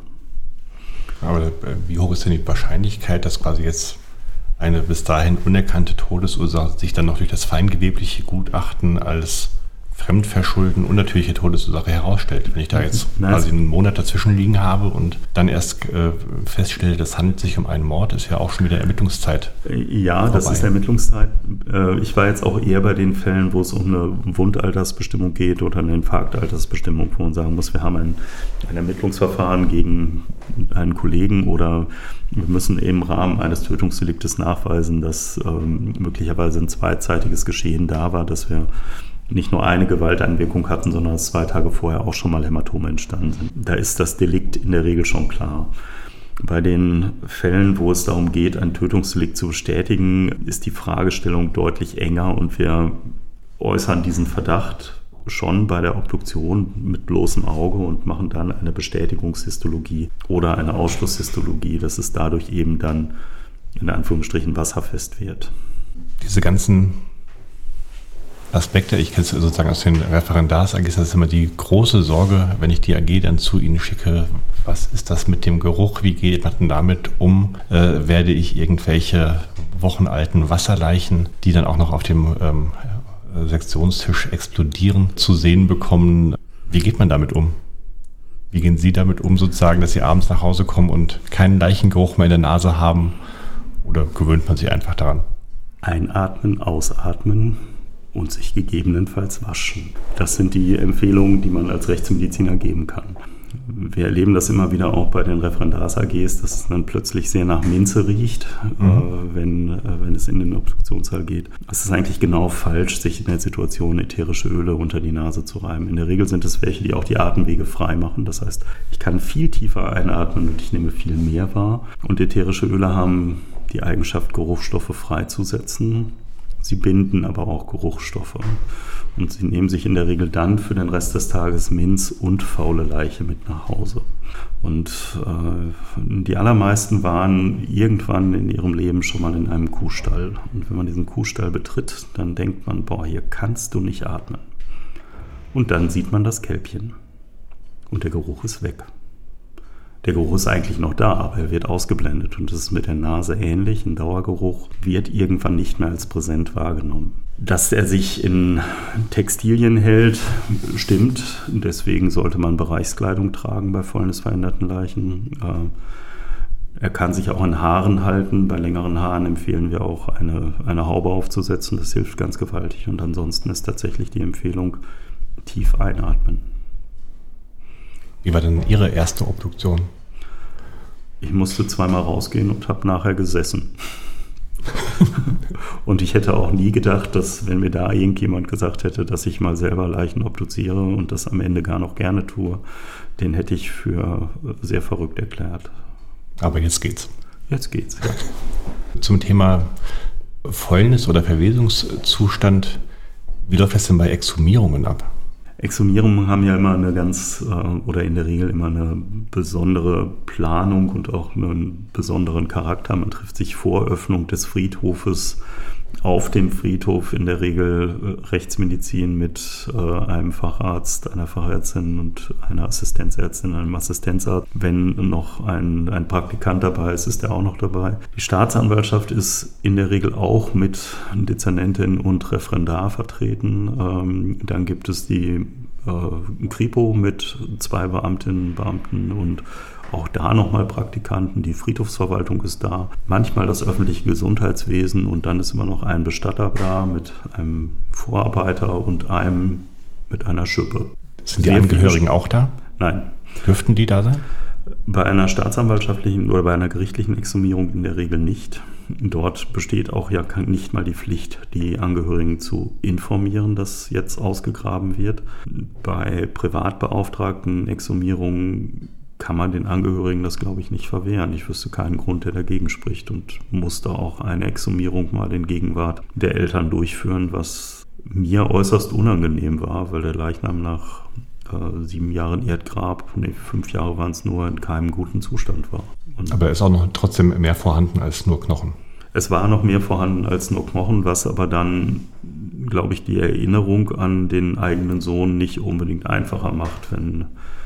Aber äh, wie hoch ist denn die Wahrscheinlichkeit, dass quasi jetzt eine bis dahin unerkannte Todesursache sich dann noch durch das feingewebliche Gutachten als Fremdverschulden, unnatürliche Todesursache herausstellt? Wenn ich da jetzt Nein, quasi einen Monat dazwischen liegen habe und dann erst äh, feststelle, das handelt sich um einen Mord, ist ja auch schon wieder Ermittlungszeit. Ja, vorbei. Das ist Ermittlungszeit. Äh, ich war jetzt auch eher bei den Fällen, wo es um eine Wundaltersbestimmung geht oder eine Infarktaltersbestimmung, wo man sagen muss, wir haben ein, ein Ermittlungsverfahren gegen einen Kollegen oder wir müssen im Rahmen eines Tötungsdeliktes nachweisen, dass ähm, möglicherweise ein zweizeitiges Geschehen da war, dass wir nicht nur eine Gewalteinwirkung hatten, sondern dass zwei Tage vorher auch schon mal Hämatome entstanden sind. Da ist das Delikt in der Regel schon klar. Bei den Fällen, wo es darum geht, ein Tötungsdelikt zu bestätigen, ist die Fragestellung deutlich enger und wir äußern diesen Verdacht schon bei der Obduktion mit bloßem Auge und machen dann eine Bestätigungshistologie oder eine Ausschlusshistologie, dass es dadurch eben dann in Anführungsstrichen wasserfest wird. Diese ganzen Aspekte, ich kenne es sozusagen aus den Referendars-A Gs, das ist immer die große Sorge, wenn ich die A G dann zu Ihnen schicke, was ist das mit dem Geruch, wie geht man denn damit um, äh, werde ich irgendwelche wochenalten Wasserleichen, die dann auch noch auf dem ähm, Sektionstisch explodieren, zu sehen bekommen, wie geht man damit um? Wie gehen Sie damit um, sozusagen, dass Sie abends nach Hause kommen und keinen Leichengeruch mehr in der Nase haben, oder gewöhnt man sich einfach daran? Einatmen, ausatmen und sich gegebenenfalls waschen. Das sind die Empfehlungen, die man als Rechtsmediziner geben kann. Wir erleben das immer wieder auch bei den Referendars-A Gs, dass es dann plötzlich sehr nach Minze riecht, mhm. äh, wenn, äh, wenn es in den Obduktionssaal geht. Es ist eigentlich genau falsch, sich in der Situation ätherische Öle unter die Nase zu reiben. In der Regel sind es welche, die auch die Atemwege frei machen. Das heißt, ich kann viel tiefer einatmen und ich nehme viel mehr wahr. Und ätherische Öle haben die Eigenschaft, Geruchsstoffe freizusetzen. Sie binden aber auch Geruchsstoffe. Und sie nehmen sich in der Regel dann für den Rest des Tages Minz und faule Leiche mit nach Hause. Und äh, die allermeisten waren irgendwann in ihrem Leben schon mal in einem Kuhstall. Und wenn man diesen Kuhstall betritt, dann denkt man, boah, hier kannst du nicht atmen. Und dann sieht man das Kälbchen. Und der Geruch ist weg. Der Geruch ist eigentlich noch da, aber er wird ausgeblendet. Und das ist mit der Nase ähnlich. Ein Dauergeruch wird irgendwann nicht mehr als präsent wahrgenommen. Dass er sich in Textilien hält, stimmt. Deswegen sollte man Bereichskleidung tragen bei fäulnisveränderten Leichen. Er kann sich auch an Haaren halten. Bei längeren Haaren empfehlen wir auch, eine, eine Haube aufzusetzen. Das hilft ganz gewaltig. Und ansonsten ist tatsächlich die Empfehlung, tief einatmen. Wie war denn Ihre erste Obduktion? Ich musste zweimal rausgehen und habe nachher gesessen. Und ich hätte auch nie gedacht, dass, wenn mir da irgendjemand gesagt hätte, dass ich mal selber Leichen obduziere und das am Ende gar noch gerne tue, den hätte ich für sehr verrückt erklärt. Aber jetzt geht's. Jetzt geht's, ja. Zum Thema Fäulnis oder Verwesungszustand, wie läuft das denn bei Exhumierungen ab? Exhumierungen haben ja immer eine ganz, oder in der Regel immer eine besondere Planung und auch einen besonderen Charakter. Man trifft sich vor Öffnung des Friedhofes auf dem Friedhof, in der Regel Rechtsmedizin mit einem Facharzt, einer Fachärztin und einer Assistenzärztin, einem Assistenzarzt. Wenn noch ein, ein Praktikant dabei ist, ist er auch noch dabei. Die Staatsanwaltschaft ist in der Regel auch mit Dezernentin und Referendar vertreten. Dann gibt es die äh, Kripo mit zwei Beamtinnen, Beamten und auch da nochmal Praktikanten, die Friedhofsverwaltung ist da, manchmal das öffentliche Gesundheitswesen und dann ist immer noch ein Bestatter da mit einem Vorarbeiter und einem mit einer Schippe. Sind die Angehörigen auch da? Nein. Dürften die da sein? Bei einer staatsanwaltschaftlichen oder bei einer gerichtlichen Exhumierung in der Regel nicht. Dort besteht auch ja nicht mal die Pflicht, die Angehörigen zu informieren, dass jetzt ausgegraben wird. Bei privat beauftragten Exhumierungen kann man den Angehörigen das, glaube ich, nicht verwehren. Ich wüsste keinen Grund, der dagegen spricht und musste auch eine Exhumierung mal in Gegenwart der Eltern durchführen, was mir äußerst unangenehm war, weil der Leichnam nach äh, sieben Jahren Erdgrab, nee, fünf Jahre waren es nur, in keinem guten Zustand war. Und aber es ist auch noch trotzdem mehr vorhanden als nur Knochen. Es war noch mehr vorhanden als nur Knochen, was aber dann, glaube ich, die Erinnerung an den eigenen Sohn nicht unbedingt einfacher macht, wenn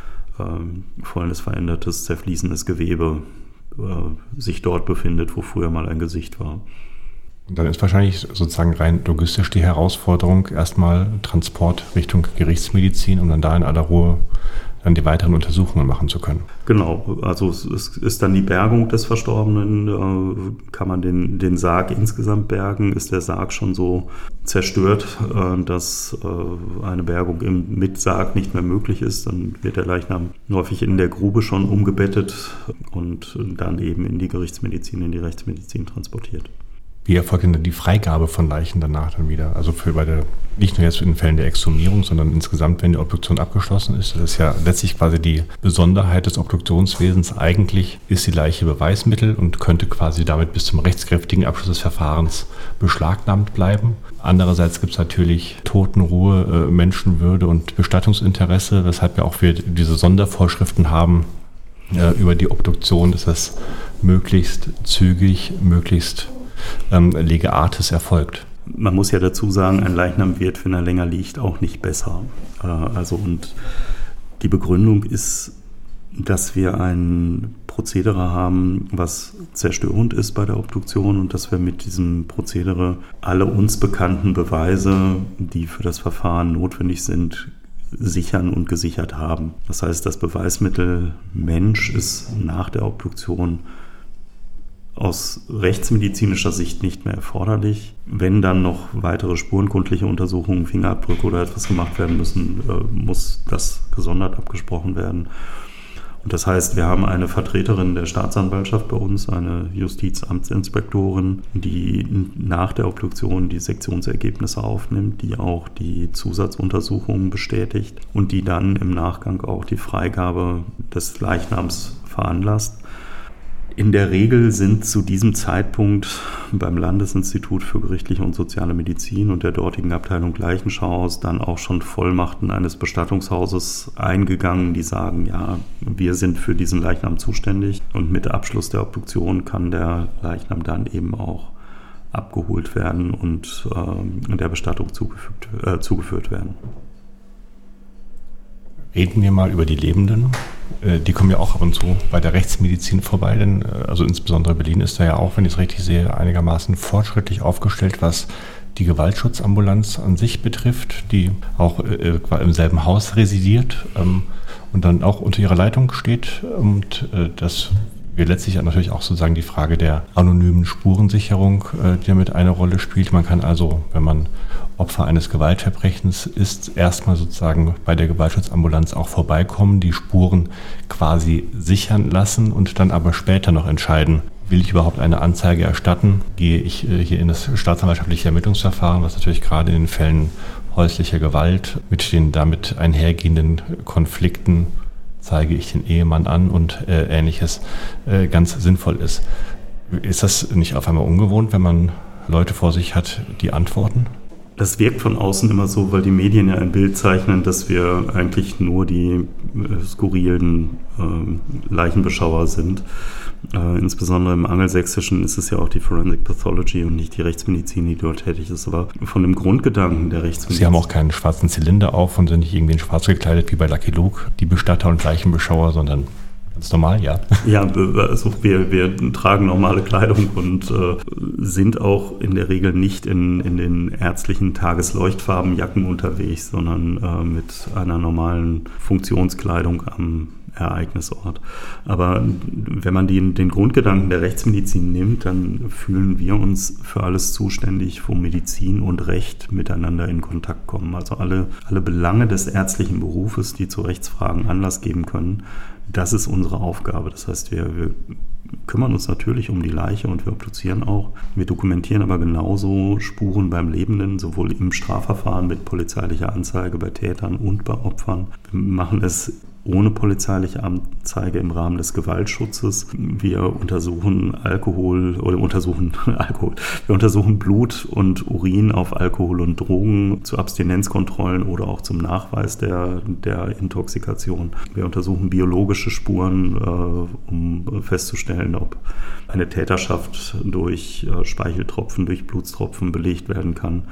volles verändertes, zerfließendes Gewebe äh, sich dort befindet, wo früher mal ein Gesicht war. Und dann ist wahrscheinlich sozusagen rein logistisch die Herausforderung, erstmal Transport Richtung Gerichtsmedizin, um dann da in aller Ruhe dann die weiteren Untersuchungen machen zu können. Genau, also es ist dann die Bergung des Verstorbenen. Äh, kann man den, den Sarg insgesamt bergen? Ist der Sarg schon so zerstört, äh, dass äh, eine Bergung im, mit Sarg nicht mehr möglich ist? Dann wird der Leichnam häufig in der Grube schon umgebettet und dann eben in die Gerichtsmedizin, in die Rechtsmedizin transportiert. Wie erfolgt denn die Freigabe von Leichen danach dann wieder? Also für bei der, nicht nur jetzt in Fällen der Exhumierung, sondern insgesamt, wenn die Obduktion abgeschlossen ist. Das ist ja letztlich quasi die Besonderheit des Obduktionswesens. Eigentlich ist die Leiche Beweismittel und könnte quasi damit bis zum rechtskräftigen Abschluss des Verfahrens beschlagnahmt bleiben. Andererseits gibt es natürlich Totenruhe, äh, Menschenwürde und Bestattungsinteresse, weshalb wir auch wir diese Sondervorschriften haben äh, über die Obduktion, dass das möglichst zügig, möglichst Ähm, lege artis erfolgt. Man muss ja dazu sagen, ein Leichnam wird, wenn er länger liegt, auch nicht besser. Äh, also und die Begründung ist, dass wir ein Prozedere haben, was zerstörend ist bei der Obduktion und dass wir mit diesem Prozedere alle uns bekannten Beweise, die für das Verfahren notwendig sind, sichern und gesichert haben. Das heißt, das Beweismittel Mensch ist nach der Obduktion aus rechtsmedizinischer Sicht nicht mehr erforderlich. Wenn dann noch weitere spurenkundliche Untersuchungen, Fingerabdrücke oder etwas gemacht werden müssen, muss das gesondert abgesprochen werden. Und das heißt, wir haben eine Vertreterin der Staatsanwaltschaft bei uns, eine Justizamtsinspektorin, die nach der Obduktion die Sektionsergebnisse aufnimmt, die auch die Zusatzuntersuchungen bestätigt und die dann im Nachgang auch die Freigabe des Leichnams veranlasst. In der Regel sind zu diesem Zeitpunkt beim Landesinstitut für gerichtliche und soziale Medizin und der dortigen Abteilung Leichenschauhaus dann auch schon Vollmachten eines Bestattungshauses eingegangen, die sagen, ja, wir sind für diesen Leichnam zuständig und mit Abschluss der Obduktion kann der Leichnam dann eben auch abgeholt werden und äh, der Bestattung zugefügt, äh, zugeführt werden. Reden wir mal über die Lebenden. Die kommen ja auch ab und zu bei der Rechtsmedizin vorbei, denn also insbesondere Berlin ist da ja auch, wenn ich es richtig sehe, einigermaßen fortschrittlich aufgestellt, was die Gewaltschutzambulanz an sich betrifft, die auch äh, im selben Haus residiert ähm, und dann auch unter ihrer Leitung steht. Und äh, das wir letztlich natürlich auch sozusagen die Frage der anonymen Spurensicherung, äh, die damit eine Rolle spielt. Man kann also, wenn man Opfer eines Gewaltverbrechens ist, erstmal sozusagen bei der Gewaltschutzambulanz auch vorbeikommen, die Spuren quasi sichern lassen und dann aber später noch entscheiden, will ich überhaupt eine Anzeige erstatten, gehe ich äh, hier in das staatsanwaltschaftliche Ermittlungsverfahren, was natürlich gerade in den Fällen häuslicher Gewalt mit den damit einhergehenden Konflikten, zeige ich den Ehemann an und äh, Ähnliches, äh, ganz sinnvoll ist. Ist das nicht auf einmal ungewohnt, wenn man Leute vor sich hat, die antworten? Das wirkt von außen immer so, weil die Medien ja ein Bild zeichnen, dass wir eigentlich nur die äh, skurrilen äh, Leichenbeschauer sind. Äh, insbesondere im Angelsächsischen ist es ja auch die Forensic Pathology und nicht die Rechtsmedizin, die dort tätig ist. Aber von dem Grundgedanken der Rechtsmedizin... Sie haben auch keinen schwarzen Zylinder auf und sind nicht irgendwie in schwarz gekleidet wie bei Lucky Luke, die Bestatter und Leichenbeschauer, sondern... Ganz normal, ja. Ja, also wir, wir tragen normale Kleidung und äh, sind auch in der Regel nicht in, in den ärztlichen Tagesleuchtfarbenjacken unterwegs, sondern äh, mit einer normalen Funktionskleidung am Ereignisort. Aber wenn man den, den Grundgedanken der Rechtsmedizin nimmt, dann fühlen wir uns für alles zuständig, wo Medizin und Recht miteinander in Kontakt kommen. Also alle, alle Belange des ärztlichen Berufes, die zu Rechtsfragen Anlass geben können, das ist unsere Aufgabe. Das heißt, wir, wir kümmern uns natürlich um die Leiche und wir obduzieren auch. Wir dokumentieren aber genauso Spuren beim Lebenden, sowohl im Strafverfahren mit polizeilicher Anzeige bei Tätern und bei Opfern. Wir machen es ohne polizeiliche Anzeige im Rahmen des Gewaltschutzes. Wir untersuchen Alkohol oder untersuchen Alkohol. Wir untersuchen Blut und Urin auf Alkohol und Drogen zu Abstinenzkontrollen oder auch zum Nachweis der, der Intoxikation. Wir untersuchen biologische Spuren, äh, um festzustellen, ob eine Täterschaft durch äh, Speicheltropfen, durch Blutstropfen belegt werden kann,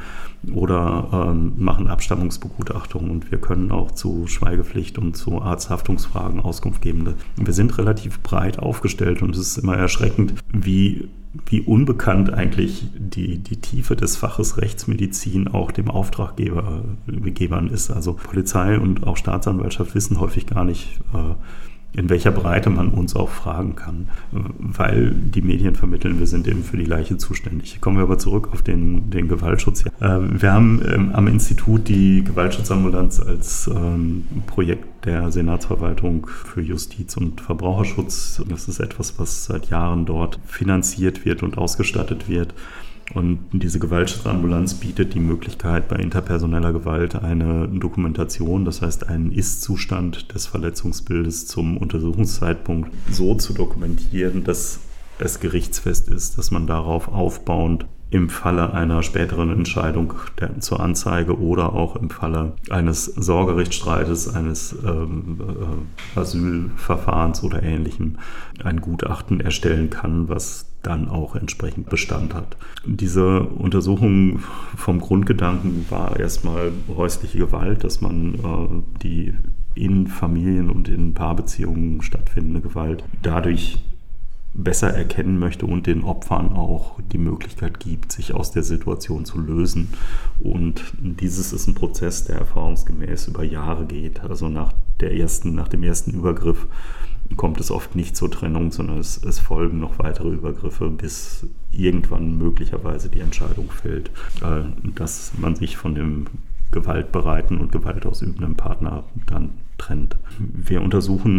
oder ähm, machen Abstammungsbegutachtungen. Und wir können auch zu Schweigepflicht und zu Arzthaftungsfragen Auskunft geben. Wir sind relativ breit aufgestellt und es ist immer erschreckend, wie, wie unbekannt eigentlich die, die Tiefe des Faches Rechtsmedizin auch dem Auftraggebern ist. Also Polizei und auch Staatsanwaltschaft wissen häufig gar nicht, äh, in welcher Breite man uns auch fragen kann, weil die Medien vermitteln, wir sind eben für die Leiche zuständig. Kommen wir aber zurück auf den, den Gewaltschutz. Wir haben am Institut die Gewaltschutzambulanz als Projekt der Senatsverwaltung für Justiz und Verbraucherschutz. Das ist etwas, was seit Jahren dort finanziert wird und ausgestattet wird. Und diese Gewaltschutzambulanz bietet die Möglichkeit, bei interpersoneller Gewalt eine Dokumentation, das heißt einen Ist-Zustand des Verletzungsbildes zum Untersuchungszeitpunkt so zu dokumentieren, dass es gerichtsfest ist, dass man darauf aufbauend im Falle einer späteren Entscheidung der, zur Anzeige oder auch im Falle eines Sorgerichtsstreites, eines ähm, äh, Asylverfahrens oder Ähnlichem ein Gutachten erstellen kann, was dann auch entsprechend Bestand hat. Diese Untersuchung vom Grundgedanken war erstmal häusliche Gewalt, dass man äh, die in Familien und in Paarbeziehungen stattfindende Gewalt dadurch besser erkennen möchte und den Opfern auch die Möglichkeit gibt, sich aus der Situation zu lösen. Und dieses ist ein Prozess, der erfahrungsgemäß über Jahre geht. Also nach der ersten, nach dem ersten Übergriff kommt es oft nicht zur Trennung, sondern es, es folgen noch weitere Übergriffe, bis irgendwann möglicherweise die Entscheidung fällt, dass man sich von dem gewaltbereiten und gewaltausübenden Partner dann trennt. Wir untersuchen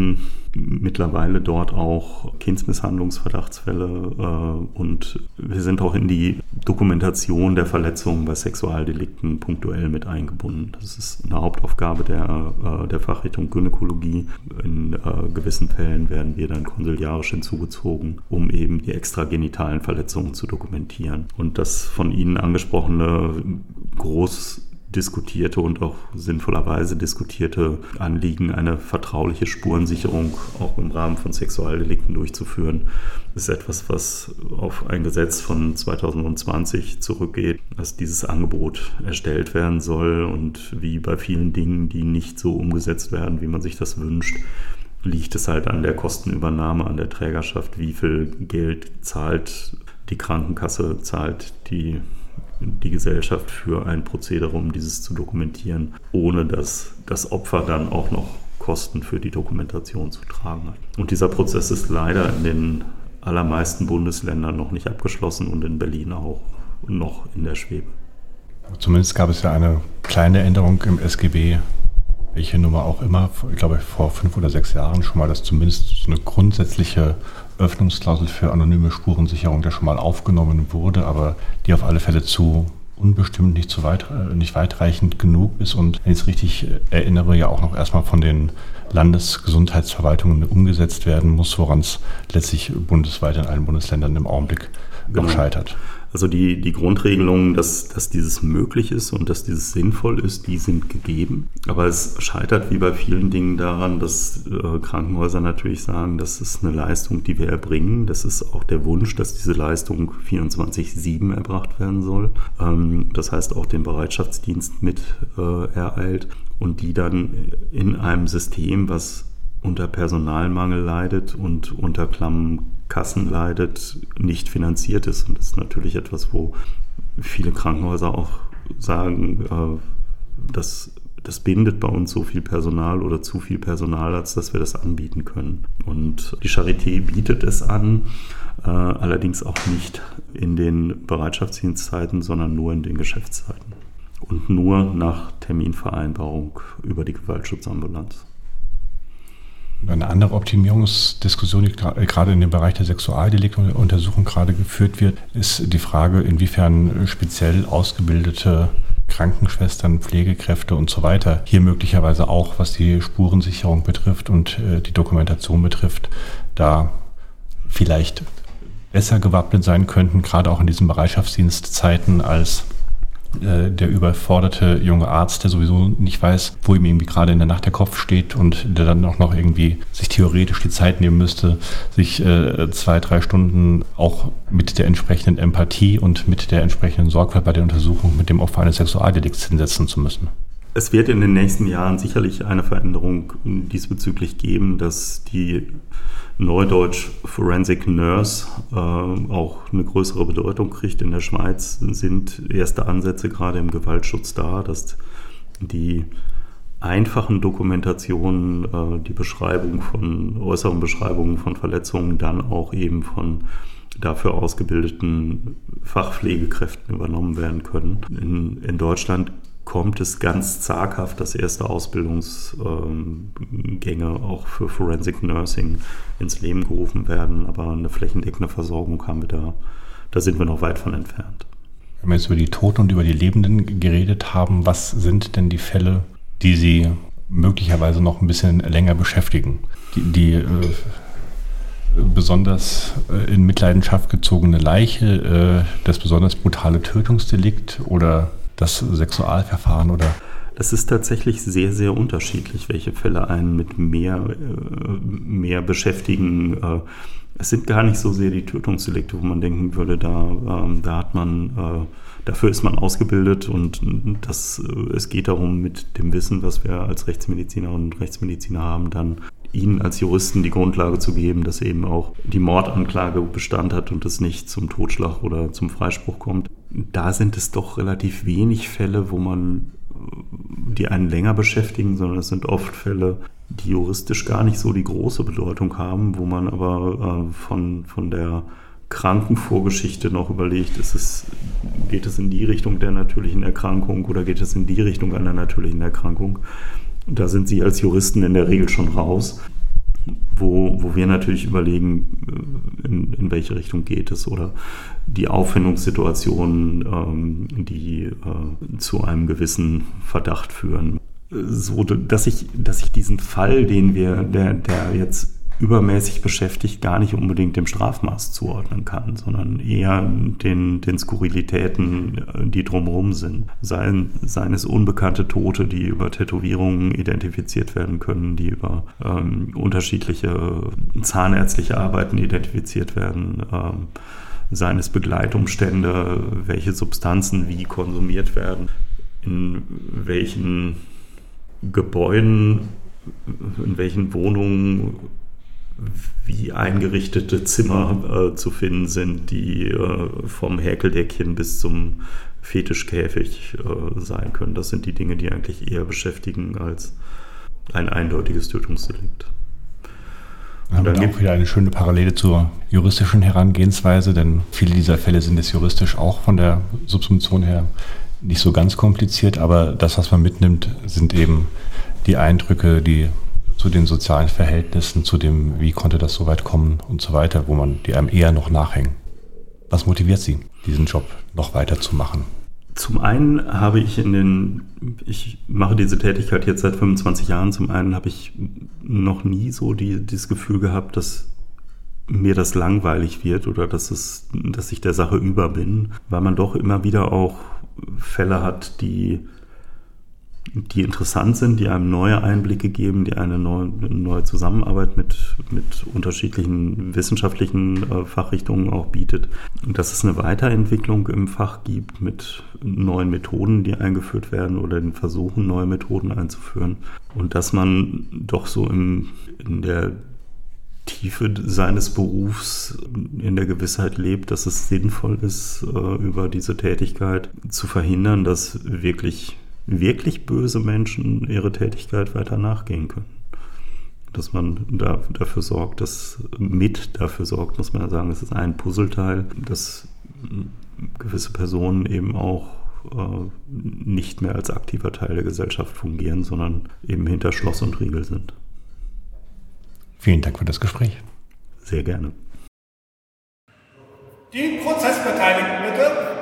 mittlerweile dort auch Kindsmisshandlungsverdachtsfälle äh, und wir sind auch in die Dokumentation der Verletzungen bei Sexualdelikten punktuell mit eingebunden. Das ist eine Hauptaufgabe der, äh, der Fachrichtung Gynäkologie. In äh, gewissen Fällen werden wir dann konsiliarisch hinzugezogen, um eben die extragenitalen Verletzungen zu dokumentieren. Und das von Ihnen angesprochene groß diskutierte und auch sinnvollerweise diskutierte Anliegen, eine vertrauliche Spurensicherung auch im Rahmen von Sexualdelikten durchzuführen, ist etwas, was auf ein Gesetz von zwanzig zwanzig zurückgeht, dass dieses Angebot erstellt werden soll und wie bei vielen Dingen, die nicht so umgesetzt werden, wie man sich das wünscht, liegt es halt an der Kostenübernahme, an der Trägerschaft, wie viel Geld zahlt die Krankenkasse, zahlt die die Gesellschaft für ein Prozedere, um dieses zu dokumentieren, ohne dass das Opfer dann auch noch Kosten für die Dokumentation zu tragen hat. Und dieser Prozess ist leider in den allermeisten Bundesländern noch nicht abgeschlossen und in Berlin auch noch in der Schwebe. Zumindest gab es ja eine kleine Änderung im S G B, welche Nummer auch immer, ich glaube vor fünf oder sechs Jahren schon mal, dass zumindest so eine grundsätzliche Öffnungsklausel für anonyme Spurensicherung, der schon mal aufgenommen wurde, aber die auf alle Fälle zu unbestimmt, nicht, zu weit, nicht weitreichend genug ist und, wenn ich es richtig erinnere, ja auch noch erstmal von den Landesgesundheitsverwaltungen umgesetzt werden muss, woran es letztlich bundesweit in allen Bundesländern im Augenblick genau. noch scheitert. Also die, die Grundregelungen, dass, dass dieses möglich ist und dass dieses sinnvoll ist, die sind gegeben. Aber es scheitert wie bei vielen Dingen daran, dass äh, Krankenhäuser natürlich sagen, das ist eine Leistung, die wir erbringen. Das ist auch der Wunsch, dass diese Leistung vierundzwanzig sieben erbracht werden soll. Ähm, das heißt auch den Bereitschaftsdienst mit äh, ereilt und die dann in einem System, was unter Personalmangel leidet und unter klammen Kassen leidet, nicht finanziert ist. Und das ist natürlich etwas, wo viele Krankenhäuser auch sagen, äh, das, das bindet bei uns so viel Personal oder zu viel Personal, als dass wir das anbieten können. Und die Charité bietet es an, äh, allerdings auch nicht in den Bereitschaftsdienstzeiten, sondern nur in den Geschäftszeiten. Und nur nach Terminvereinbarung über die Gewaltschutzambulanz. Eine andere Optimierungsdiskussion, die gerade in dem Bereich der Sexualdeliktuntersuchung gerade geführt wird, ist die Frage, inwiefern speziell ausgebildete Krankenschwestern, Pflegekräfte und so weiter hier möglicherweise auch, was die Spurensicherung betrifft und die Dokumentation betrifft, da vielleicht besser gewappnet sein könnten, gerade auch in diesen Bereitschaftsdienstzeiten als der überforderte junge Arzt, der sowieso nicht weiß, wo ihm irgendwie gerade in der Nacht der Kopf steht und der dann auch noch irgendwie sich theoretisch die Zeit nehmen müsste, sich äh, zwei, drei Stunden auch mit der entsprechenden Empathie und mit der entsprechenden Sorgfalt bei der Untersuchung mit dem Opfer eines Sexualdelikts hinsetzen zu müssen. Es wird in den nächsten Jahren sicherlich eine Veränderung diesbezüglich geben, dass die Neudeutsch Forensic Nurse äh, auch eine größere Bedeutung kriegt. In der Schweiz sind erste Ansätze gerade im Gewaltschutz da, dass die einfachen Dokumentationen, äh, die Beschreibung von äußeren Beschreibungen von Verletzungen dann auch eben von dafür ausgebildeten Fachpflegekräften übernommen werden können. In, in Deutschland kommt es ganz zaghaft, dass erste Ausbildungsgänge auch für Forensic Nursing ins Leben gerufen werden. Aber eine flächendeckende Versorgung haben wir da, da sind wir noch weit von entfernt. Wenn wir jetzt über die Toten und über die Lebenden geredet haben, was sind denn die Fälle, die Sie möglicherweise noch ein bisschen länger beschäftigen? Die, die äh, besonders äh, in Mitleidenschaft gezogene Leiche, äh, das besonders brutale Tötungsdelikt oder das Sexualverfahren oder? Das ist tatsächlich sehr, sehr unterschiedlich, welche Fälle einen mit mehr, mehr beschäftigen. Es sind gar nicht so sehr die Tötungsdelikte, wo man denken würde, da, da hat man, dafür ist man ausgebildet und das, es geht darum, mit dem Wissen, was wir als Rechtsmedizinerinnen und Rechtsmediziner haben, dann Ihnen als Juristen die Grundlage zu geben, dass eben auch die Mordanklage Bestand hat und es nicht zum Totschlag oder zum Freispruch kommt. Da sind es doch relativ wenig Fälle, wo man, die einen länger beschäftigen, sondern es sind oft Fälle, die juristisch gar nicht so die große Bedeutung haben, wo man aber äh, von, von der Krankenvorgeschichte noch überlegt, ist es, geht es in die Richtung der natürlichen Erkrankung oder geht es in die Richtung einer natürlichen Erkrankung? Da sind Sie als Juristen in der Regel schon raus. wo, wo wir natürlich überlegen, in, in welche Richtung geht es, oder die Auffindungssituationen, ähm, die äh, zu einem gewissen Verdacht führen. So, dass ich, dass ich diesen Fall, den wir, der, der jetzt übermäßig beschäftigt, gar nicht unbedingt dem Strafmaß zuordnen kann, sondern eher den, den Skurrilitäten, die drumherum sind. Seien, seien es unbekannte Tote, die über Tätowierungen identifiziert werden können, die über ähm, unterschiedliche zahnärztliche Arbeiten identifiziert werden, ähm, seien es Begleitumstände, welche Substanzen wie konsumiert werden, in welchen Gebäuden, in welchen Wohnungen wie eingerichtete Zimmer äh, zu finden sind, die äh, vom Häkeldeckchen bis zum Fetischkäfig äh, sein können. Das sind die Dinge, die eigentlich eher beschäftigen als ein eindeutiges Tötungsdelikt. Wir haben dann auch wieder eine schöne Parallele zur juristischen Herangehensweise, denn viele dieser Fälle sind jetzt juristisch auch von der Subsumption her nicht so ganz kompliziert, aber das, was man mitnimmt, sind eben die Eindrücke, die zu den sozialen Verhältnissen, zu dem, wie konnte das so weit kommen und so weiter, wo man die einem eher noch nachhängen. Was motiviert Sie, diesen Job noch weiter zu machen? Zum einen habe ich in den, ich mache diese Tätigkeit jetzt seit fünfundzwanzig Jahren, zum einen habe ich noch nie so die, dieses Gefühl gehabt, dass mir das langweilig wird oder dass es, dass ich der Sache über bin, weil man doch immer wieder auch Fälle hat, die die interessant sind, die einem neue Einblicke geben, die eine neue, eine neue Zusammenarbeit mit, mit unterschiedlichen wissenschaftlichen äh, Fachrichtungen auch bietet. Und dass es eine Weiterentwicklung im Fach gibt mit neuen Methoden, die eingeführt werden oder den Versuchen, neue Methoden einzuführen. Und dass man doch so im, in der Tiefe seines Berufs in der Gewissheit lebt, dass es sinnvoll ist, äh, über diese Tätigkeit zu verhindern, dass wirklich wirklich böse Menschen ihre Tätigkeit weiter nachgehen können. Dass man da, dafür sorgt, dass mit dafür sorgt, muss man ja sagen, es ist ein Puzzleteil, dass gewisse Personen eben auch äh, nicht mehr als aktiver Teil der Gesellschaft fungieren, sondern eben hinter Schloss und Riegel sind. Vielen Dank für das Gespräch. Sehr gerne. Die Prozessbeteiligten bitte.